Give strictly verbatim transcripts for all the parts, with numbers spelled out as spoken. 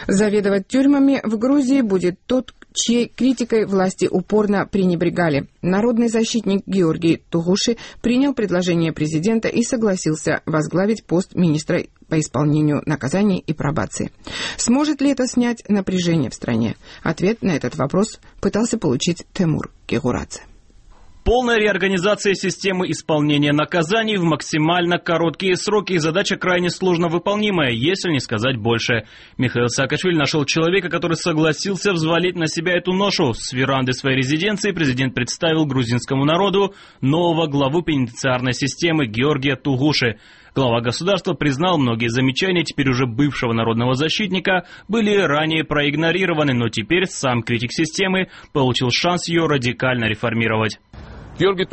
Заведовать тюрьмами в Грузии будет тот, чьей критикой власти упорно пренебрегали. Народный защитник Георгий Тугуши принял предложение президента и согласился возглавить пост министра по исполнению наказаний и пробации. Сможет ли это снять напряжение в стране? Ответ на этот вопрос пытался получить Темур Кегурадзе. Полная реорганизация системы исполнения наказаний в максимально короткие сроки и задача крайне сложно выполнимая, если не сказать больше. Михаил Саакашвили нашел человека, который согласился взвалить на себя эту ношу. С веранды своей резиденции президент представил грузинскому народу нового главу пенитенциарной системы Георгия Тугуши. Глава государства признал, многие замечания теперь уже бывшего народного защитника были ранее проигнорированы, но теперь сам критик системы получил шанс ее радикально реформировать. Георгий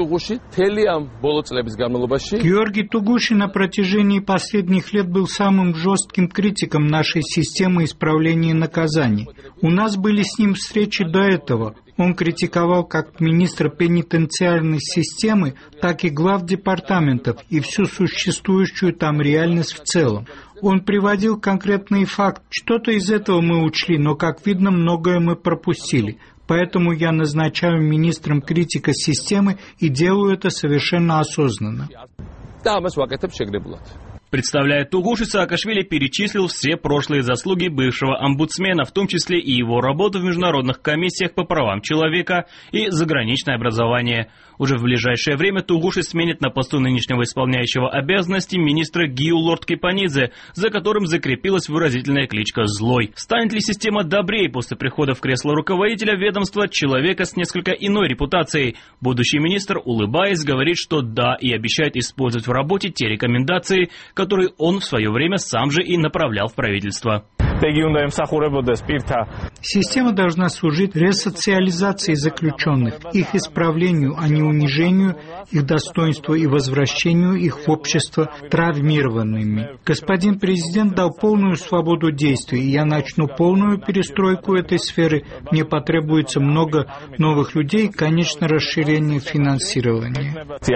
Тугуши на протяжении последних лет был самым жестким критиком нашей системы исправления наказаний. У нас были с ним встречи до этого. Он критиковал как министра пенитенциарной системы, так и глав департаментов и всю существующую там реальность в целом. Он приводил конкретные факты. Что-то из этого мы учли, но, как видно, многое мы пропустили. Поэтому я назначаю министром критика системы и делаю это совершенно осознанно. Представляя Тугуши, Саакашвили перечислил все прошлые заслуги бывшего омбудсмена, в том числе и его работу в международных комиссиях по правам человека и заграничное образование. Уже в ближайшее время Тугуши сменит на посту нынешнего исполняющего обязанности министра Гиу Лорд Кипанидзе, за которым закрепилась выразительная кличка «Злой». Станет ли система добрее после прихода в кресло руководителя ведомства человека с несколько иной репутацией? Будущий министр, улыбаясь, говорит, что да, и обещает использовать в работе те рекомендации, которые он в свое время сам же и направлял в правительство. Система должна служить ресоциализации заключенных, их исправлению, а не унижению их достоинства и возвращению их в общество травмированными. Господин президент дал полную свободу действий, и я начну полную перестройку этой сферы. Мне потребуется много новых людей и, конечно, расширение финансирования.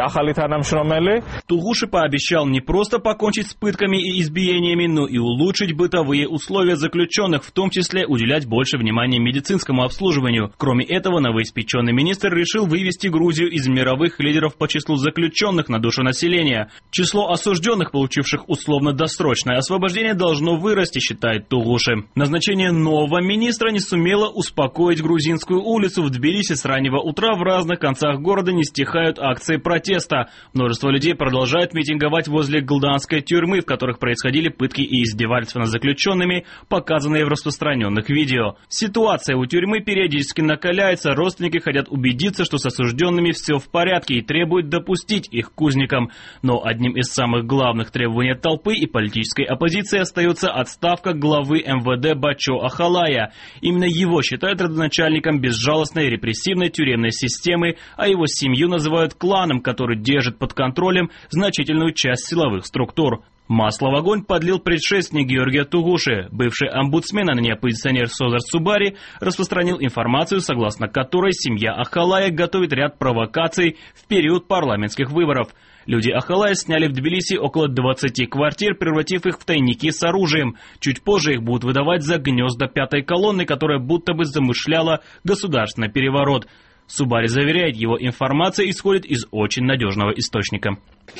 Тугуши пообещал не просто покончить с пытками и избиениями, но и улучшить бытовые условия заключенных, в том числе уделять больше внимания медицинскому обслуживанию. Кроме этого, новоиспеченный министр решил вывести Грузию из мировых лидеров по числу заключенных на душу населения. Число осужденных, получивших условно-досрочное освобождение, должно вырасти, считает Тугуши. Назначение нового министра не сумело успокоить грузинскую улицу. В Тбилиси с раннего утра в разных концах города не стихают акции протеста. Множество людей продолжают митинговать возле Глданской тюрьмы, в которых происходили пытки и издевательства над заключенными, показанные в распространенных видео. Ситуация у тюрьмы периодически накаляется, родственники хотят убедиться, что с осужденными все в порядке и требуют допустить их к узникам. Но одним из самых главных требований толпы и политической оппозиции остается отставка главы эм вэ дэ Бачо Ахалая. Именно его считают родоначальником безжалостной репрессивной тюремной системы, а его семью называют кланом, который держит под контролем значительную часть силовых структур. Масло в огонь подлил предшественник Георгия Тугуши. Бывший омбудсмен, а ныне оппозиционер Созар Субари, распространил информацию, согласно которой семья Ахалая готовит ряд провокаций в период парламентских выборов. Люди Ахалая сняли в Тбилиси около двадцати квартир, превратив их в тайники с оружием. Чуть позже их будут выдавать за гнезда пятой колонны, которая будто бы замышляла государственный переворот. Субари заверяет, его информация исходит из очень надежного источника. У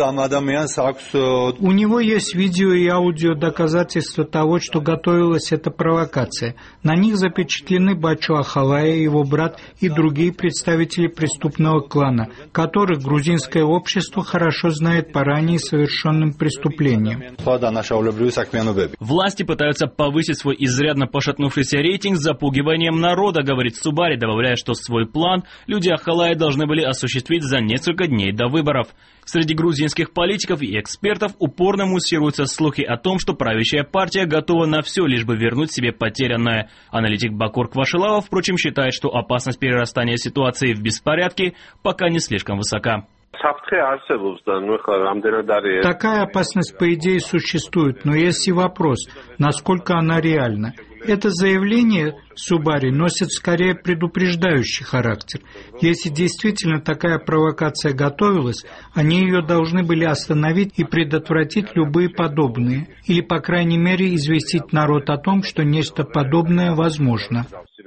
него есть видео и аудио доказательства того, что готовилась эта провокация. На них запечатлены Бачо Ахалая, его брат и другие представители преступного клана, которых грузинское общество хорошо знает по ранее совершенным преступлениям. Власти пытаются повысить свой изрядно пошатнувшийся рейтинг запугиванием народа, говорит Субари, добавляя, что свой план люди Ахалая должны были осуществить за несколько дней до выборов. Среди грузинских политиков и экспертов упорно муссируются слухи о том, что правящая партия готова на все, лишь бы вернуть себе потерянное. Аналитик Бакур Квашилава, впрочем, считает, что опасность перерастания ситуации в беспорядки пока не слишком высока. Такая опасность, по идее, существует, но есть и вопрос, насколько она реальна. Это заявление Субари носит скорее предупреждающий характер. Если действительно такая провокация готовилась, они ее должны были остановить и предотвратить любые подобные, или, по крайней мере, известить народ о том, что нечто подобное возможно.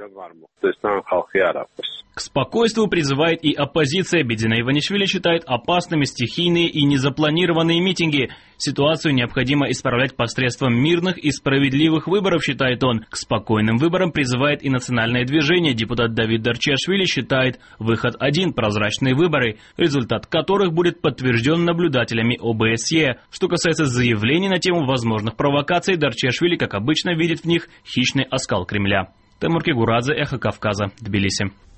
К спокойствию призывает и оппозиция. Бедина Иванишвили считает опасными стихийные и незапланированные митинги. Ситуацию необходимо исправлять посредством мирных и справедливых выборов, считает он. К спокойным выборам призывает и национальное движение. Депутат Давид Дарчиашвили считает выход один – прозрачные выборы, результат которых будет подтвержден наблюдателями О Бэ Эс Е. Что касается заявлений на тему возможных провокаций, Дарчиашвили, как обычно, видит в них хищный оскал Кремля. Тимур Кигурадзе, Эхо Кавказа, Тбилиси.